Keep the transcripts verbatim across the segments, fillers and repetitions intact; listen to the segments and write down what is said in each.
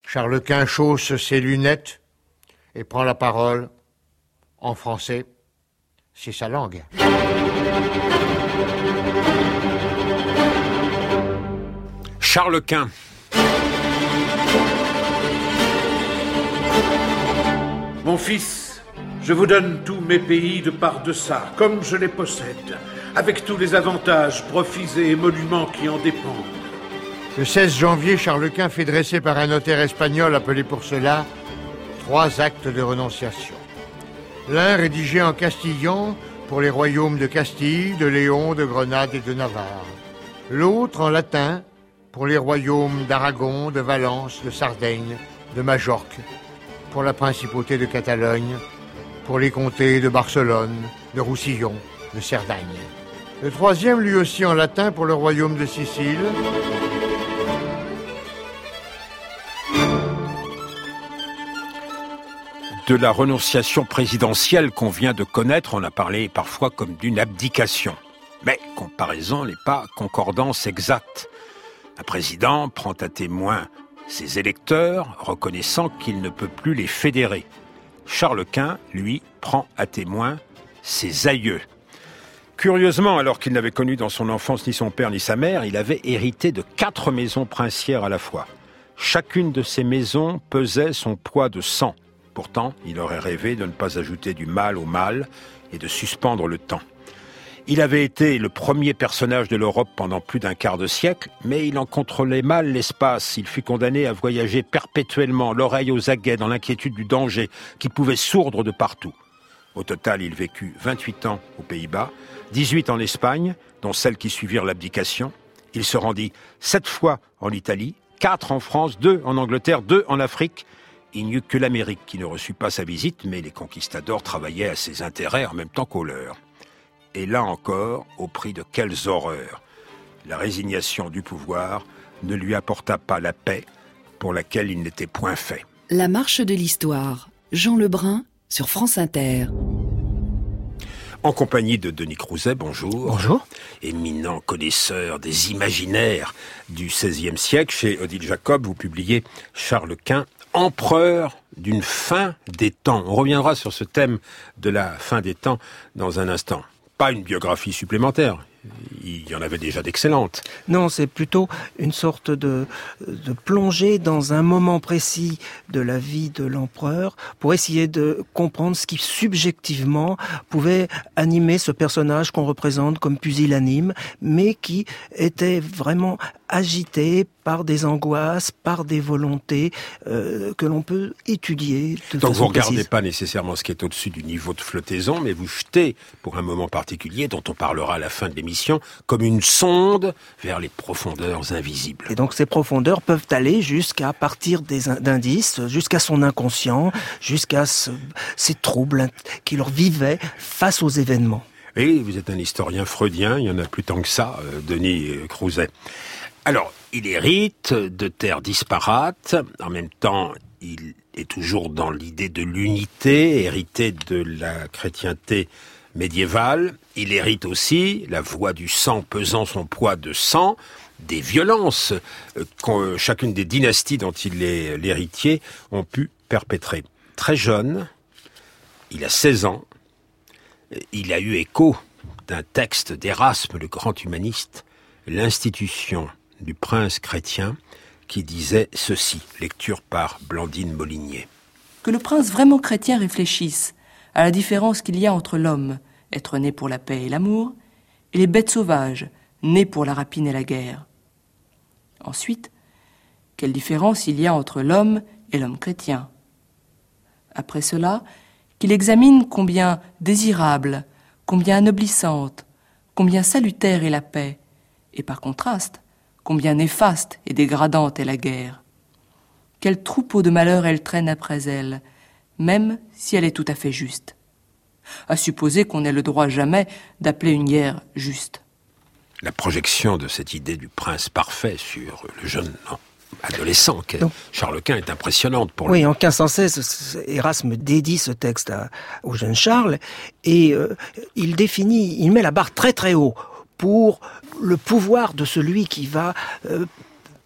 Charles Quint chausse ses lunettes et prend la parole en français. C'est sa langue. Charles Quint. Mon fils, je vous donne tous mes pays de par deçà, comme je les possède, avec tous les avantages, profits et émoluments qui en dépendent. Le seize janvier, Charles Quint fait dresser par un notaire espagnol appelé pour cela trois actes de renonciation. L'un rédigé en castillan pour les royaumes de Castille, de Léon, de Grenade et de Navarre. L'autre en latin pour les royaumes d'Aragon, de Valence, de Sardaigne, de Majorque, pour la principauté de Catalogne, pour les comtés de Barcelone, de Roussillon, de Cerdagne. Le troisième, lui aussi en latin, pour le royaume de Sicile. De la renonciation présidentielle qu'on vient de connaître, on a parlé parfois comme d'une abdication. Mais comparaison n'est pas concordance exacte. Un président prend à témoin ses électeurs, reconnaissant qu'il ne peut plus les fédérer. Charles Quint, lui, prend à témoin ses aïeux. Curieusement, alors qu'il n'avait connu dans son enfance ni son père ni sa mère, il avait hérité de quatre maisons princières à la fois. Chacune de ces maisons pesait son poids de sang. Pourtant, il aurait rêvé de ne pas ajouter du mal au mal et de suspendre le temps. Il avait été le premier personnage de l'Europe pendant plus d'un quart de siècle, mais il en contrôlait mal l'espace. Il fut condamné à voyager perpétuellement, l'oreille aux aguets, dans l'inquiétude du danger, qui pouvait sourdre de partout. Au total, il vécut vingt-huit ans aux Pays-Bas, dix-huit en Espagne, dont celles qui suivirent l'abdication. Il se rendit sept fois en Italie, quatre en France, deux en Angleterre, deux en Afrique. Il n'y eut que l'Amérique qui ne reçut pas sa visite, mais les conquistadors travaillaient à ses intérêts en même temps qu'aux leurs. Et là encore, au prix de quelles horreurs. La résignation du pouvoir ne lui apporta pas la paix pour laquelle il n'était point fait. La marche de l'histoire. Jean Lebrun sur France Inter. En compagnie de Denis Crouzet, bonjour. Bonjour. Éminent connaisseur des imaginaires du seizième siècle. Chez Odile Jacob, vous publiez Charles Quint, empereur d'une fin des temps. On reviendra sur ce thème de la fin des temps dans un instant. Pas une biographie supplémentaire. Il y en avait déjà d'excellentes. Non, c'est plutôt une sorte de, de plongée dans un moment précis de la vie de l'empereur pour essayer de comprendre ce qui subjectivement pouvait animer ce personnage qu'on représente comme pusillanime, mais qui était vraiment agité par des angoisses, par des volontés euh, que l'on peut étudier de Donc façon vous ne regardez précise. pas nécessairement ce qui est au-dessus du niveau de flottaison, mais vous jetez, pour un moment particulier, dont on parlera à la fin de l'émission, comme une sonde vers les profondeurs invisibles. Et donc ces profondeurs peuvent aller jusqu'à partir des d'indices, jusqu'à son inconscient, jusqu'à ce, ces troubles qu'il vivait face aux événements. Et vous êtes un historien freudien, il y en a plus tant que ça, euh, Denis Crouzet. Alors, il hérite de terres disparates, en même temps, il est toujours dans l'idée de l'unité, hérité de la chrétienté médiévale. Il hérite aussi, la voix du sang pesant son poids de sang, des violences que chacune des dynasties dont il est l'héritier ont pu perpétrer. Très jeune, il a seize ans, il a eu écho d'un texte d'Érasme, le grand humaniste, l'institution du prince chrétien, qui disait ceci, lecture par Blandine Molinier. Que le prince vraiment chrétien réfléchisse à la différence qu'il y a entre l'homme, être né pour la paix et l'amour, et les bêtes sauvages, nées pour la rapine et la guerre. Ensuite, quelle différence il y a entre l'homme et l'homme chrétien. Après cela, qu'il examine combien désirable, combien anoblissante, combien salutaire est la paix, et par contraste, combien néfaste et dégradante est la guerre. Quel troupeau de malheurs elle traîne après elle, même si elle est tout à fait juste. À supposer qu'on ait le droit jamais d'appeler une guerre juste. La projection de cette idée du prince parfait sur le jeune non, adolescent qu'est Donc, Charles Quint est impressionnante pour oui, lui. en quinze cent seize, Érasme dédie ce texte à, au jeune Charles et euh, il définit, il met la barre très très haut pour le pouvoir de celui qui va euh,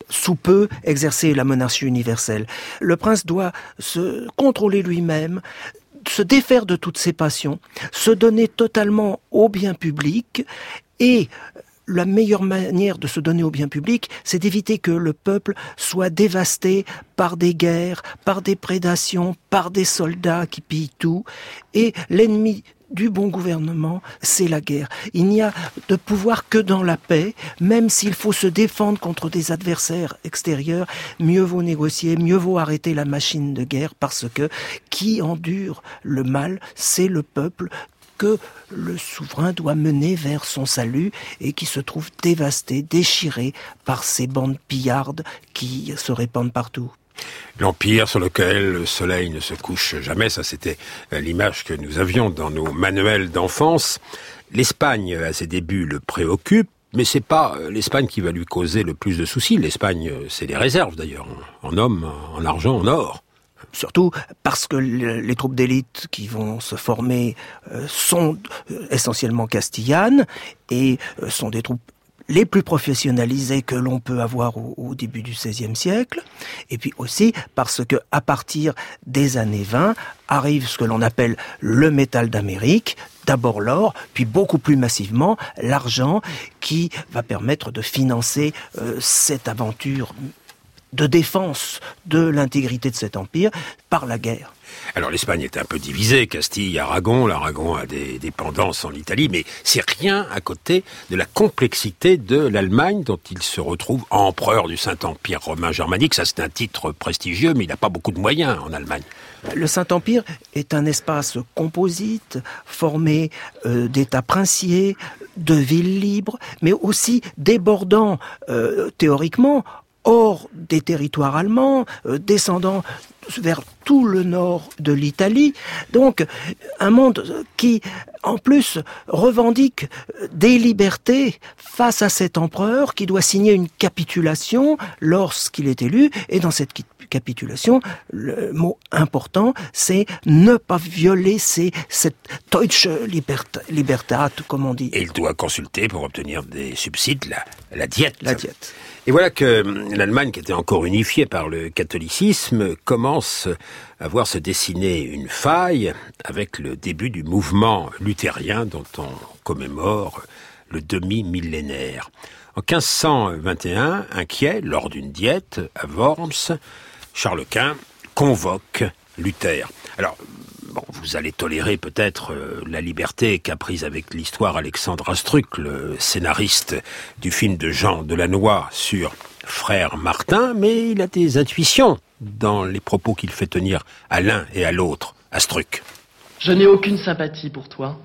sous peu exercer la monarchie universelle. Le prince doit se contrôler lui-même, se défaire de toutes ses passions, se donner totalement au bien public, et la meilleure manière de se donner au bien public, c'est d'éviter que le peuple soit dévasté par des guerres, par des prédations, par des soldats qui pillent tout. Et l'ennemi du bon gouvernement, c'est la guerre. Il n'y a de pouvoir que dans la paix, même s'il faut se défendre contre des adversaires extérieurs, mieux vaut négocier, mieux vaut arrêter la machine de guerre, parce que qui endure le mal, c'est le peuple que le souverain doit mener vers son salut et qui se trouve dévasté, déchiré par ces bandes pillardes qui se répandent partout. L'empire sur lequel le soleil ne se couche jamais, ça c'était l'image que nous avions dans nos manuels d'enfance. L'Espagne, à ses débuts, le préoccupe, mais c'est pas l'Espagne qui va lui causer le plus de soucis. L'Espagne, c'est les réserves d'ailleurs, en hommes, en argent, en or. Surtout parce que les troupes d'élite qui vont se former sont essentiellement castillanes et sont des troupes les plus professionnalisées que l'on peut avoir au, au début du seizième siècle. Et puis aussi parce que à partir des années vingt arrive ce que l'on appelle le métal d'Amérique, d'abord l'or, puis beaucoup plus massivement l'argent, qui va permettre de financer euh, cette aventure de défense de l'intégrité de cet empire par la guerre. Alors l'Espagne est un peu divisée, Castille, Aragon, l'Aragon a des dépendances en Italie, mais c'est rien à côté de la complexité de l'Allemagne dont il se retrouve empereur du Saint-Empire romain germanique. Ça c'est un titre prestigieux, mais il n'a pas beaucoup de moyens en Allemagne. Le Saint-Empire est un espace composite, formé euh, d'États princiers, de villes libres, mais aussi débordant euh, théoriquement hors des territoires allemands, euh, descendant vers tout le nord de l'Italie. Donc, un monde qui, en plus, revendique des libertés face à cet empereur qui doit signer une capitulation lorsqu'il est élu. Et dans cette capitulation, le mot important, c'est ne pas violer ces, cette Deutsche Libertat, comme on dit. Et il doit consulter pour obtenir des subsides, la, la diète. La diète. Et voilà que l'Allemagne, qui était encore unifiée par le catholicisme, commence à voir se dessiner une faille avec le début du mouvement luthérien dont on commémore le demi-millénaire. En quinze cent vingt et un, inquiet, lors d'une diète à Worms, Charles Quint convoque Luther. Alors, bon, vous allez tolérer peut-être euh, la liberté qu'a prise avec l'histoire Alexandre Astruc, le scénariste du film de Jean Delannoy sur Frère Martin, mais il a des intuitions dans les propos qu'il fait tenir à l'un et à l'autre. Astruc. Je n'ai aucune sympathie pour toi.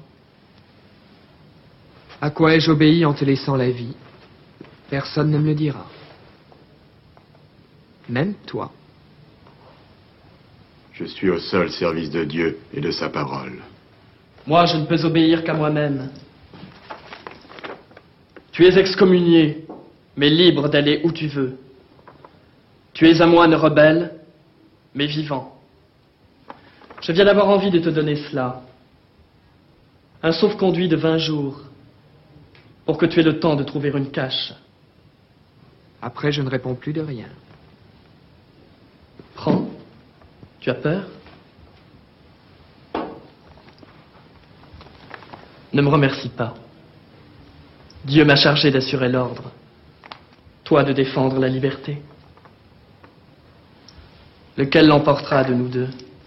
À quoi ai-je obéi en te laissant la vie? Personne ne me le dira. Même toi. Je suis au seul service de Dieu et de sa parole. Moi, je ne peux obéir qu'à moi-même. Tu es excommunié, mais libre d'aller où tu veux. Tu es un moine rebelle, mais vivant. Je viens d'avoir envie de te donner cela. Un sauf-conduit de vingt jours, pour que tu aies le temps de trouver une cache. Après, je ne réponds plus de rien. Prends. Tu as peur? Ne me remercie pas. Dieu m'a chargé d'assurer l'ordre. Toi de défendre la liberté. Lequel l'emportera de nous deux?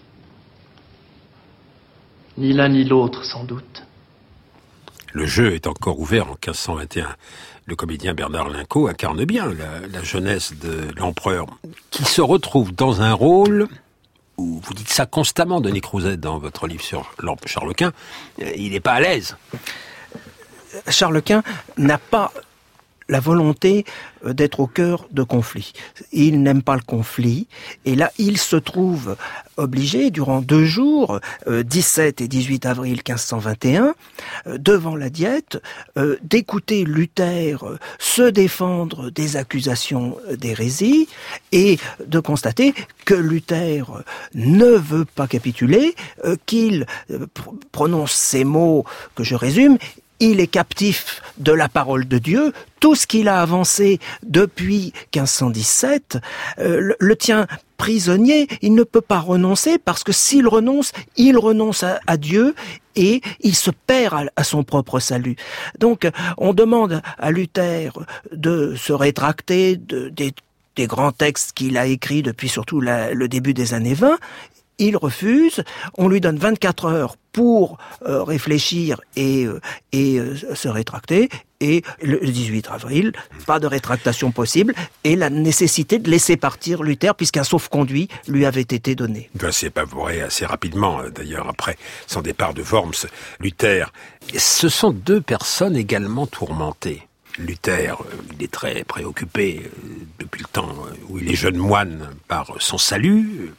Ni l'un ni l'autre, sans doute. Le jeu est encore ouvert en quinze cent vingt et un. Le comédien Bernard Linco incarne bien la, la jeunesse de l'empereur, qui se retrouve dans un rôle où vous dites ça constamment, Denis Crouzet, dans votre livre sur Charles Quint. Il n'est pas à l'aise. Charles Quint n'a pas la volonté d'être au cœur de conflits. Il n'aime pas le conflit, et là, il se trouve obligé, durant deux jours, euh, dix-sept et dix-huit avril quinze cent vingt et un, euh, devant la diète, euh, d'écouter Luther euh, se défendre des accusations d'hérésie, et de constater que Luther euh, ne veut pas capituler, euh, qu'il euh, pr- prononce ces mots que je résume: il est captif de la parole de Dieu. Tout ce qu'il a avancé depuis quinze cent dix-sept euh, le, le tient prisonnier. Il ne peut pas renoncer parce que s'il renonce, il renonce à, à Dieu et il se perd à, à son propre salut. Donc, on demande à Luther de se rétracter de, des, des grands textes qu'il a écrits depuis surtout la, le début des années vingt. Il refuse, on lui donne vingt-quatre heures pour euh, réfléchir et, euh, et euh, se rétracter, et le dix-huit avril, pas de rétractation possible, et la nécessité de laisser partir Luther, puisqu'un sauf-conduit lui avait été donné. Il doit s'évaporer assez rapidement, d'ailleurs, après son départ de Worms. Luther, ce sont deux personnes également tourmentées. Luther, il est très préoccupé depuis le temps où il est jeune moine par son salut.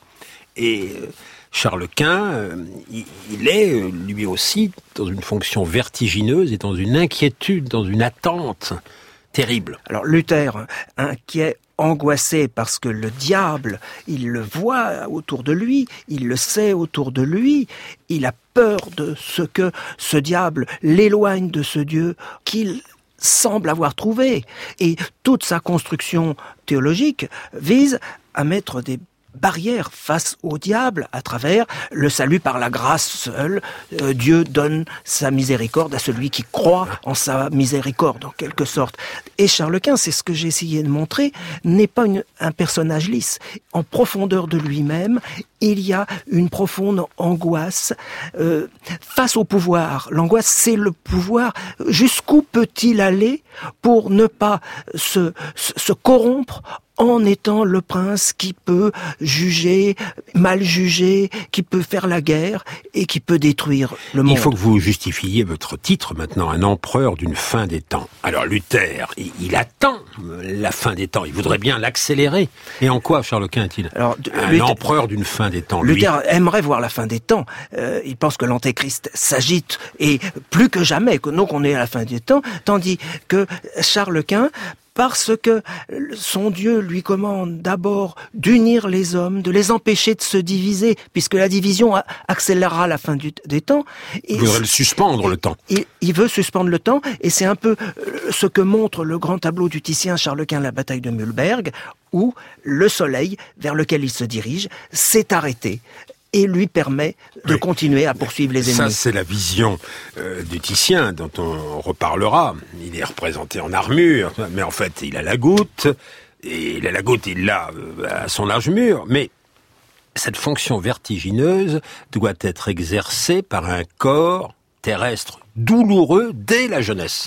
Et Charles Quint, il est lui aussi dans une fonction vertigineuse et dans une inquiétude, dans une attente terrible. Alors Luther, inquiet, angoissé parce que le diable, il le voit autour de lui, il le sait autour de lui, il a peur de ce que ce diable l'éloigne de ce Dieu qu'il semble avoir trouvé. Et toute sa construction théologique vise à mettre des barrière face au diable à travers le salut par la grâce seule. Euh, Dieu donne sa miséricorde à celui qui croit en sa miséricorde, en quelque sorte. Et Charles Quint, c'est ce que j'ai essayé de montrer, n'est pas une, un personnage lisse. En profondeur de lui-même, il y a une profonde angoisse euh, face au pouvoir. L'angoisse, c'est le pouvoir. Jusqu'où peut-il aller pour ne pas se, se, se corrompre en étant le prince qui peut juger, mal juger, qui peut faire la guerre et qui peut détruire le monde. Il faut que vous justifiiez votre titre maintenant, un empereur d'une fin des temps. Alors Luther, il, il attend la fin des temps, il voudrait bien l'accélérer. Et en quoi Charles Quint est-il Alors, un Luther, empereur d'une fin des temps, lui. Luther aimerait voir la fin des temps. Euh, il pense que l'antéchrist s'agite et plus que jamais, que nous qu'on est à la fin des temps, tandis que Charles Quint, parce que son Dieu lui commande d'abord d'unir les hommes, de les empêcher de se diviser, puisque la division accélérera la fin du, des temps. Il voudrait le suspendre, le temps. Il, il veut suspendre le temps, et c'est un peu ce que montre le grand tableau du Titien Charles Quint, la bataille de Mühlberg, où le soleil vers lequel il se dirige s'est arrêté et lui permet de oui. continuer à poursuivre les ennemis. Ça, c'est la vision euh, du Titien dont on reparlera. Il est représenté en armure, mais en fait, il a la goutte, et il a la goutte, il l'a euh, à son âge mûr, mais cette fonction vertigineuse doit être exercée par un corps terrestre douloureux dès la jeunesse.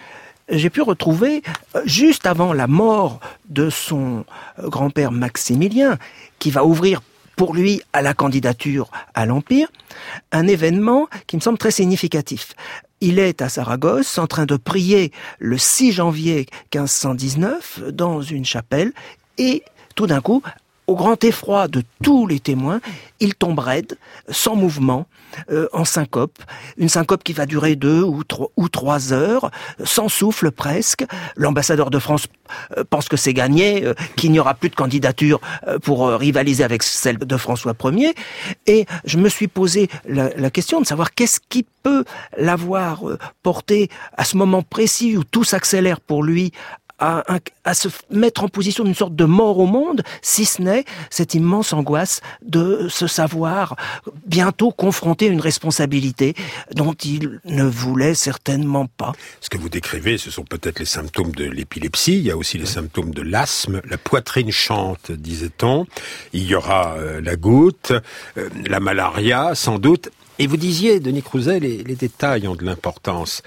J'ai pu retrouver, juste avant la mort de son grand-père Maximilien, qui va ouvrir pour lui à la candidature à l'Empire, un événement qui me semble très significatif. Il est à Saragosse en train de prier le six janvier quinze cent dix-neuf dans une chapelle et tout d'un coup, au grand effroi de tous les témoins, il tombe raide, sans mouvement, euh, en syncope. Une syncope qui va durer deux ou trois, ou trois heures, sans souffle presque. L'ambassadeur de France euh, pense que c'est gagné, euh, qu'il n'y aura plus de candidature euh, pour euh, rivaliser avec celle de François Ier. Et je me suis posé la, la question de savoir qu'est-ce qui peut l'avoir euh, porté à ce moment précis où tout s'accélère pour lui, À, à se mettre en position d'une sorte de mort au monde, si ce n'est cette immense angoisse de se savoir bientôt confronté à une responsabilité dont il ne voulait certainement pas. Ce que vous décrivez, ce sont peut-être les symptômes de l'épilepsie, il y a aussi les symptômes de l'asthme, la poitrine chante, disait-on, il y aura euh, la goutte, euh, la malaria, sans doute. Et vous disiez, Denis Crouzet, les, les détails ont de l'importance.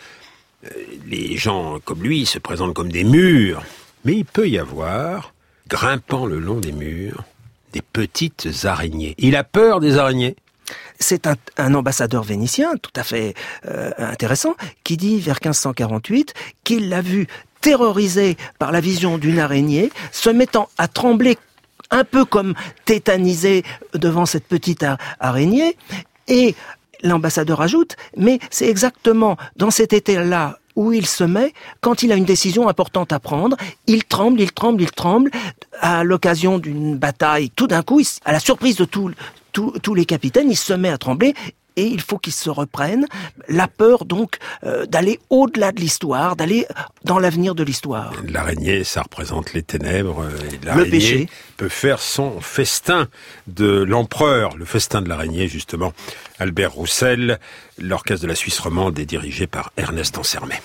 Les gens comme lui se présentent comme des murs, mais il peut y avoir, grimpant le long des murs, des petites araignées. Il a peur des araignées. C'est un, un ambassadeur vénitien, tout à fait euh, intéressant, qui dit vers quinze cent quarante-huit qu'il l'a vu terrorisé par la vision d'une araignée, se mettant à trembler un peu comme tétanisé devant cette petite araignée, et l'ambassadeur ajoute, mais c'est exactement dans cet été-là où il se met, quand il a une décision importante à prendre, il tremble, il tremble, il tremble, à l'occasion d'une bataille. Tout d'un coup, à la surprise de tous tous les capitaines, il se met à trembler, et il faut qu'il se reprenne. La peur, donc, euh, d'aller au-delà de l'histoire, d'aller dans l'avenir de l'histoire. L'araignée, ça représente les ténèbres. Et le péché. Peut faire son festin de l'empereur, le festin de l'araignée, justement. Albert Roussel, l'orchestre de la Suisse romande est dirigé par Ernest Ansermet.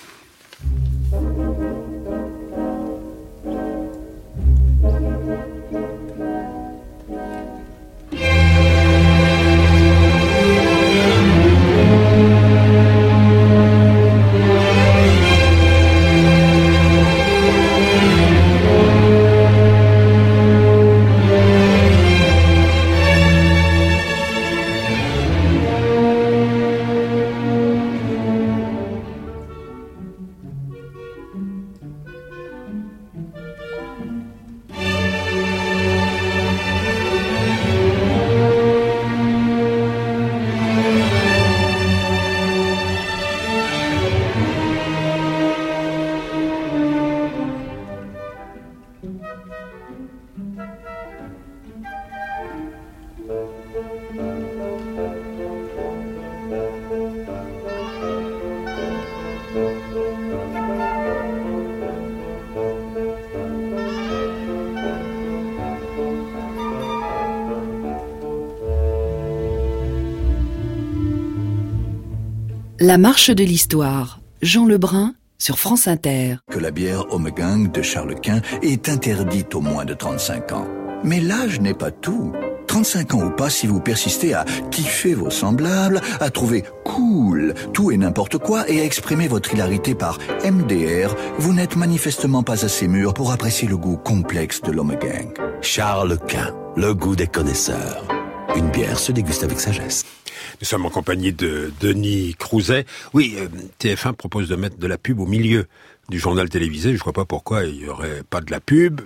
La marche de l'histoire, Jean Lebrun sur France Inter. Que la bière Ommegang de Charles Quint est interdite aux moins de trente-cinq ans. Mais l'âge n'est pas tout. trente-cinq ans ou pas, si vous persistez à kiffer vos semblables, à trouver cool tout et n'importe quoi et à exprimer votre hilarité par M D R, vous n'êtes manifestement pas assez mûr pour apprécier le goût complexe de l'Ommegang. Charles Quint, le goût des connaisseurs. Une bière se déguste avec sagesse. Nous sommes en compagnie de Denis Crouzet. Oui, euh, T F un propose de mettre de la pub au milieu du journal télévisé. Je ne vois pas pourquoi il n'y aurait pas de la pub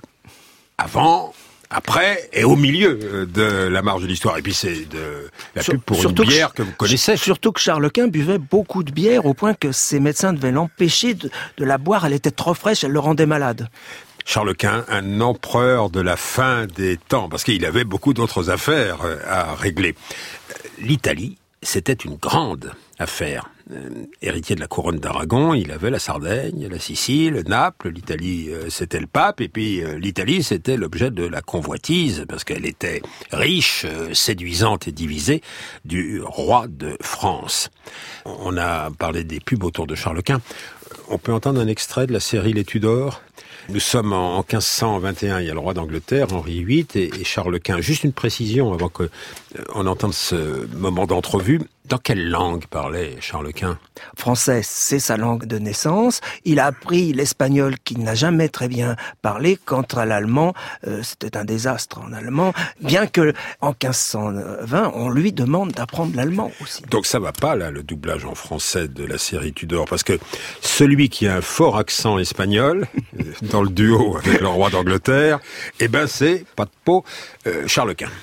avant, après et au milieu de la marche de l'histoire. Et puis c'est de la Sur, pub pour une bière que, que vous connaissez. Surtout que Charles Quint buvait beaucoup de bière au point que ses médecins devaient l'empêcher de, de la boire. Elle était trop fraîche, elle le rendait malade. Charles Quint, un empereur de la fin des temps, parce qu'il avait beaucoup d'autres affaires à régler. L'Italie, c'était une grande affaire. Euh, héritier de la couronne d'Aragon, il avait la Sardaigne, la Sicile, Naples. L'Italie, euh, c'était le pape. Et puis, euh, l'Italie, c'était l'objet de la convoitise, parce qu'elle était riche, euh, séduisante et divisée, du roi de France. On a parlé des pubs autour de Charles Quint. On peut entendre un extrait de la série Les Tudors. Nous sommes en quinze cent vingt et un, il y a le roi d'Angleterre, Henri huit et, et Charles Quint. Juste une précision avant qu'on euh, entende ce moment d'entrevue. Dans quelle langue parlait Charles Quint ? Français, c'est sa langue de naissance. Il a appris l'espagnol qu'il n'a jamais très bien parlé. Quant à l'allemand, euh, c'était un désastre en allemand. Bien que en quinze cent vingt, on lui demande d'apprendre l'allemand aussi. Donc ça va pas là, le doublage en français de la série Tudor, parce que celui qui a un fort accent espagnol dans le duo avec le roi d'Angleterre, eh ben c'est pas de peau, euh, Charles Quint.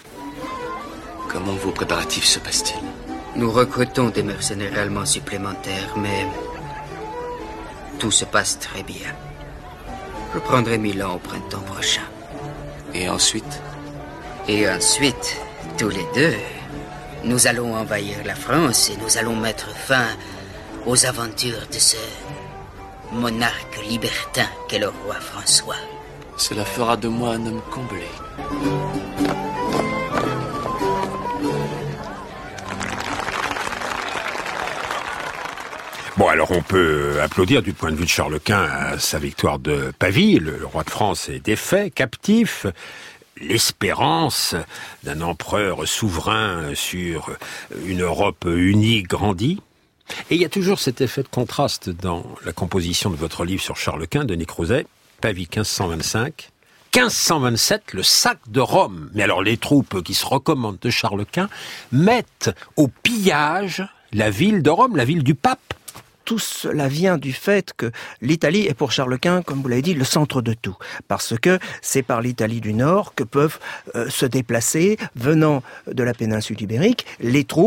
Comment vos préparatifs se passent-ils ? Nous recrutons des mercenaires allemands supplémentaires, mais tout se passe très bien. Je prendrai Milan au printemps prochain. Et ensuite ? Et ensuite, tous les deux, nous allons envahir la France et nous allons mettre fin aux aventures de ce monarque libertin qu'est le roi François. Cela fera de moi un homme comblé. Bon, alors on peut applaudir du point de vue de Charles Quint à sa victoire de Pavie. Le roi de France est défait, captif. L'espérance d'un empereur souverain sur une Europe unie grandit. Et il y a toujours cet effet de contraste dans la composition de votre livre sur Charles Quint, Denis Crouzet. Pavie quinze cent vingt-cinq. quinze cent vingt-sept, le sac de Rome. Mais alors les troupes qui se recommandent de Charles Quint mettent au pillage la ville de Rome, la ville du pape. Tout cela vient du fait que l'Italie est pour Charles Quint, comme vous l'avez dit, le centre de tout. Parce que c'est par l'Italie du Nord que peuvent euh, se déplacer, venant de la péninsule ibérique, les troupes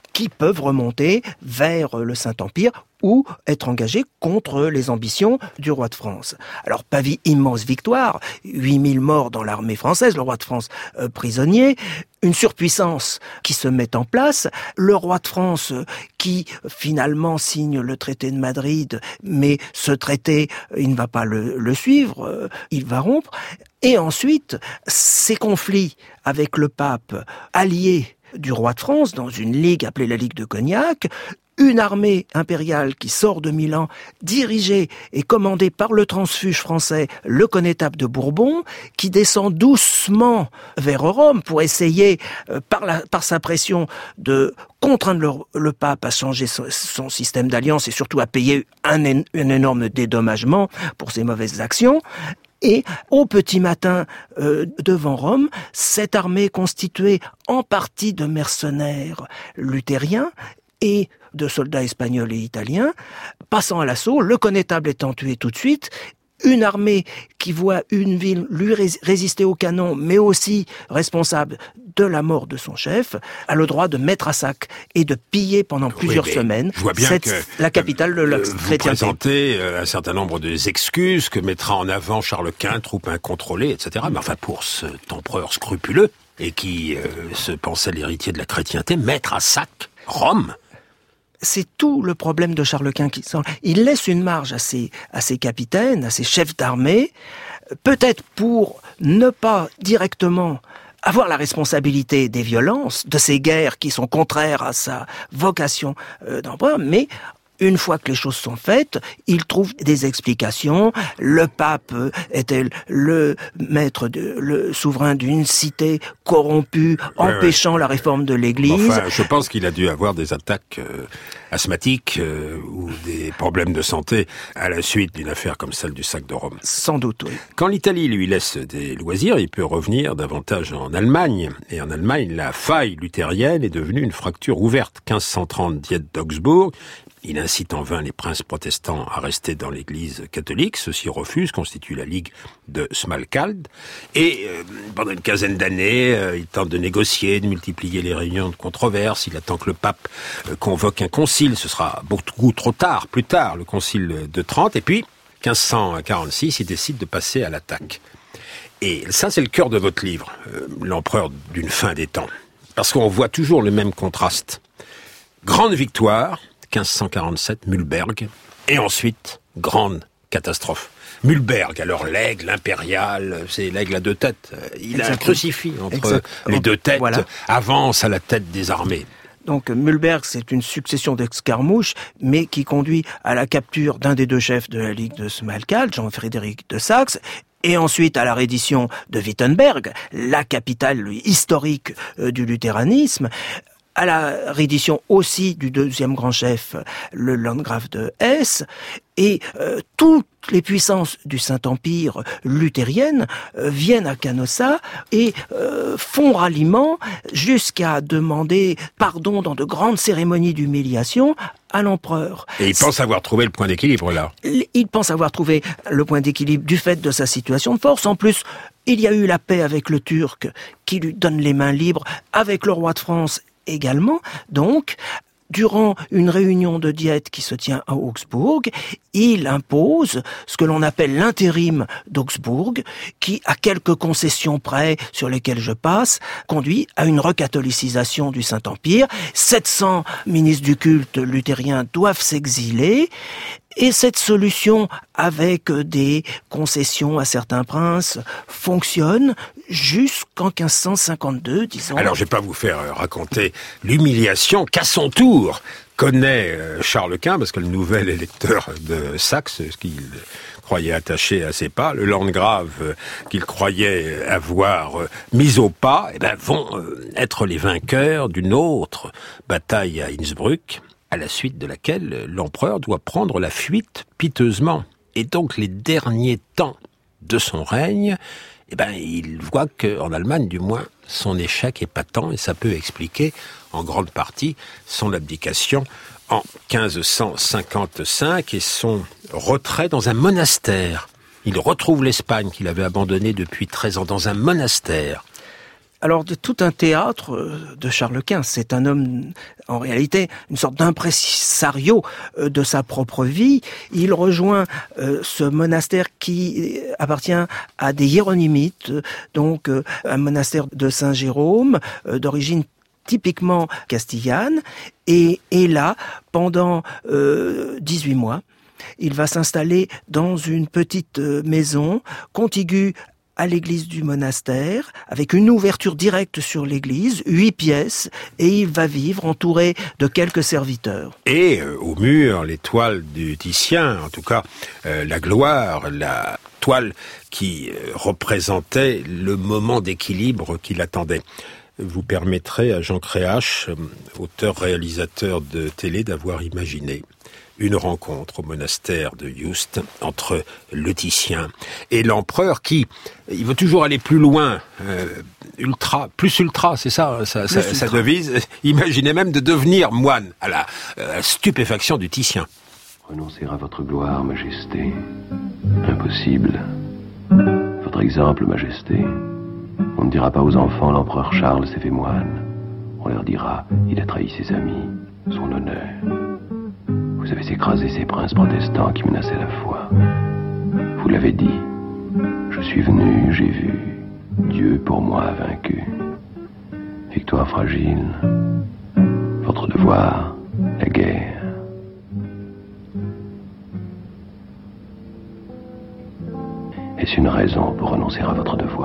qui peuvent remonter vers le Saint-Empire ou être engagés contre les ambitions du roi de France. Alors, Pavie, immense victoire, huit mille morts dans l'armée française, le roi de France euh, prisonnier, une surpuissance qui se met en place, le roi de France euh, qui finalement signe le traité de Madrid, mais ce traité, il ne va pas le, le suivre, euh, il va rompre, et ensuite, ces conflits avec le pape allié du roi de France dans une ligue appelée la Ligue de Cognac, une armée impériale qui sort de Milan, dirigée et commandée par le transfuge français, le connétable de Bourbon, qui descend doucement vers Rome pour essayer, euh, par, la, par sa pression, de contraindre le, le pape à changer son, son système d'alliance et surtout à payer un, un énorme dédommagement pour ses mauvaises actions. Et au petit matin, euh, devant Rome, cette armée constituée en partie de mercenaires luthériens et de soldats espagnols et italiens, passant à l'assaut, le connétable étant tué tout de suite, une armée qui voit une ville lui résister au canon, mais aussi responsable de la mort de son chef, a le droit de mettre à sac et de piller pendant plusieurs oui, semaine je vois bien cette, que, la capitale de la euh, chrétienté. Vous présentez euh, un certain nombre d'excuses que mettra en avant Charles Quint, troupe incontrôlée, et cetera. Mais enfin, pour cet empereur scrupuleux et qui euh, se pensait l'héritier de la chrétienté, mettre à sac Rome. C'est tout le problème de Charles Quint qui sort. Il laisse une marge à ses, à ses capitaines, à ses chefs d'armée, peut-être pour ne pas directement avoir la responsabilité des violences, de ces guerres qui sont contraires à sa vocation euh, d'empereur, mais une fois que les choses sont faites, il trouve des explications. Le pape était le maître, de, le souverain d'une cité corrompue, ouais, empêchant ouais. la réforme de l'Église. Enfin, je pense qu'il a dû avoir des attaques euh, asthmatiques euh, ou des problèmes de santé à la suite d'une affaire comme celle du sac de Rome. Sans doute, oui. Quand l'Italie lui laisse des loisirs, il peut revenir davantage en Allemagne. Et en Allemagne, la faille luthérienne est devenue une fracture ouverte. quinze cent trente, diète d'Augsbourg. Il incite en vain les princes protestants à rester dans l'église catholique. Ceux-ci refusent, constituent la Ligue de Smalkalde. Et euh, pendant une quinzaine d'années, euh, il tente de négocier, de multiplier les réunions de controverses. Il attend que le pape euh, convoque un concile. Ce sera beaucoup trop tard, plus tard, le concile de Trente. Et puis, quinze cent quarante-six, il décide de passer à l'attaque. Et ça, c'est le cœur de votre livre, euh, l'empereur d'une fin des temps. Parce qu'on voit toujours le même contraste. Grande victoire, quinze cent quarante-sept, Mühlberg, et ensuite, grande catastrophe. Mühlberg, alors l'aigle impérial, c'est l'aigle à deux têtes. Il Exactement. a un crucifix entre Exactement. les deux têtes, voilà. avance à la tête des armées. Donc Mühlberg, c'est une succession d'escarmouches, mais qui conduit à la capture d'un des deux chefs de la Ligue de Smalkalde, Jean-Frédéric de Saxe, et ensuite à la reddition de Wittenberg, la capitale historique euh, du luthéranisme, à la reddition aussi du deuxième grand chef, le landgrave de Hesse, et euh, toutes les puissances du Saint-Empire luthérienne euh, viennent à Canossa et euh, font ralliement jusqu'à demander pardon dans de grandes cérémonies d'humiliation à l'empereur. Et il pense avoir trouvé le point d'équilibre là. Il pense avoir trouvé le point d'équilibre du fait de sa situation de force. En plus, il y a eu la paix avec le Turc qui lui donne les mains libres, avec le roi de France également. Donc, durant une réunion de diète qui se tient à Augsbourg, il impose ce que l'on appelle l'intérim d'Augsbourg, qui, à quelques concessions près sur lesquelles je passe, conduit à une recatolicisation du Saint-Empire. sept cents ministres du culte luthérien doivent s'exiler. Et cette solution, avec des concessions à certains princes, fonctionne jusqu'en quinze cent cinquanté-deux, disons. Alors, je vais pas vous faire raconter l'humiliation qu'à son tour connaît Charles Quint, parce que le nouvel électeur de Saxe, ce qu'il croyait attaché à ses pas, le landgrave qu'il croyait avoir mis au pas, eh ben, vont être les vainqueurs d'une autre bataille à Innsbruck, à la suite de laquelle l'empereur doit prendre la fuite piteusement. Et donc, les derniers temps de son règne, eh ben, il voit qu'en Allemagne, du moins, son échec est patent, et ça peut expliquer, en grande partie, son abdication en quinze cent cinquante-cinq et son retrait dans un monastère. Il retrouve l'Espagne qu'il avait abandonnée depuis treize ans dans un monastère. alors de tout un théâtre de Charles Quint. C'est un homme, en réalité, une sorte d'impresario de sa propre vie. Il rejoint euh, ce monastère qui appartient à des hiéronymites, donc euh, un monastère de Saint-Jérôme, euh, d'origine typiquement castillane, et est là pendant euh, dix-huit mois. Il va s'installer dans une petite maison contiguë à l'église du monastère, avec une ouverture directe sur l'église, huit pièces, et il va vivre entouré de quelques serviteurs. Et euh, au mur, les toiles du Titien, en tout cas euh, la gloire, la toile qui euh, représentait le moment d'équilibre qu'il attendait. Vous permettrez à Jean Créache, auteur-réalisateur de télé, d'avoir imaginé une rencontre au monastère de Yuste entre le Titien et l'empereur qui, il veut toujours aller plus loin, euh, ultra, plus ultra, c'est ça, sa, sa, sa devise. Imaginez même de devenir moine à la euh, stupéfaction du Titien. Renoncer à votre gloire, Majesté. Impossible. Votre exemple, Majesté. On ne dira pas aux enfants l'empereur Charles s'est fait moine. On leur dira, il a trahi ses amis, son honneur. Vous avez écrasé ces princes protestants qui menaçaient la foi. Vous l'avez dit, je suis venu, j'ai vu, Dieu pour moi a vaincu. Victoire fragile, votre devoir, la guerre. Est-ce une raison pour renoncer à votre devoir ?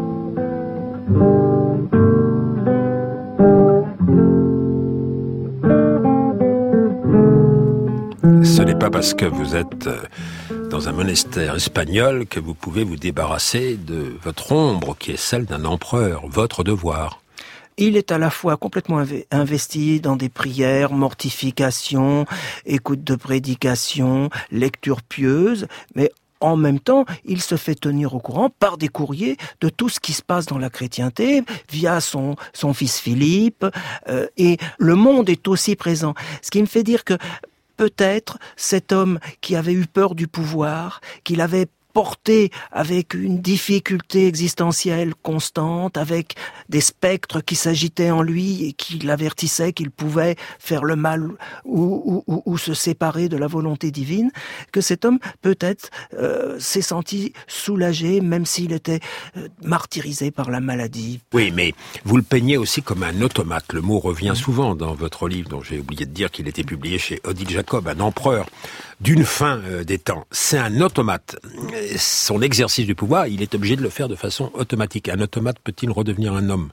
Ce n'est pas parce que vous êtes dans un monastère espagnol que vous pouvez vous débarrasser de votre ombre qui est celle d'un empereur, votre devoir. Il est à la fois complètement investi dans des prières, mortification, écoute de prédication, lecture pieuse, mais en même temps, il se fait tenir au courant par des courriers de tout ce qui se passe dans la chrétienté via son, son fils Philippe, euh, et le monde est aussi présent. Ce qui me fait dire que peut-être cet homme qui avait eu peur du pouvoir, qu'il avait porté avec une difficulté existentielle constante, avec des spectres qui s'agitaient en lui et qui l'avertissaient qu'il pouvait faire le mal ou, ou, ou se séparer de la volonté divine, que cet homme peut-être euh, s'est senti soulagé, même s'il était euh, martyrisé par la maladie. Oui, mais vous le peignez aussi comme un automate. Le mot revient souvent dans votre livre, dont j'ai oublié de dire qu'il était publié chez Odile Jacob, un empereur d'une fin euh, des temps. C'est un automate. Son exercice du pouvoir, il est obligé de le faire de façon automatique. Un automate peut-il redevenir un homme ?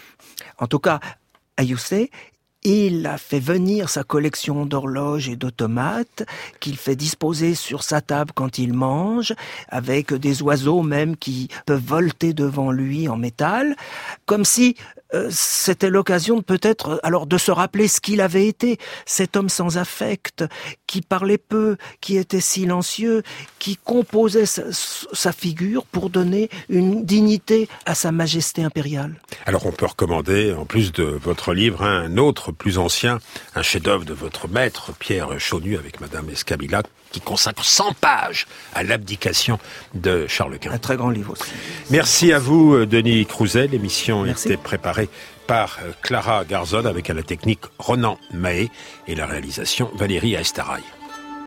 En tout cas, à Yuste, il a fait venir sa collection d'horloges et d'automates qu'il fait disposer sur sa table quand il mange, avec des oiseaux même qui peuvent volter devant lui en métal, comme si euh, c'était l'occasion de peut-être alors de se rappeler ce qu'il avait été, cet homme sans affect, qui parlait peu, qui était silencieux, qui composait sa, sa figure pour donner une dignité à sa majesté impériale. Alors on peut recommander, en plus de votre livre, un autre plus ancien, un chef-d'œuvre de votre maître, Pierre Chaunu, avec Madame Escabila, qui consacre cent pages à l'abdication de Charles Quint. Un très grand livre aussi. Merci à vous, Denis Crouzet. L'émission Merci. était préparée par Clara Garzon, avec à la technique Ronan Mahé et la réalisation Valérie Aestaraï.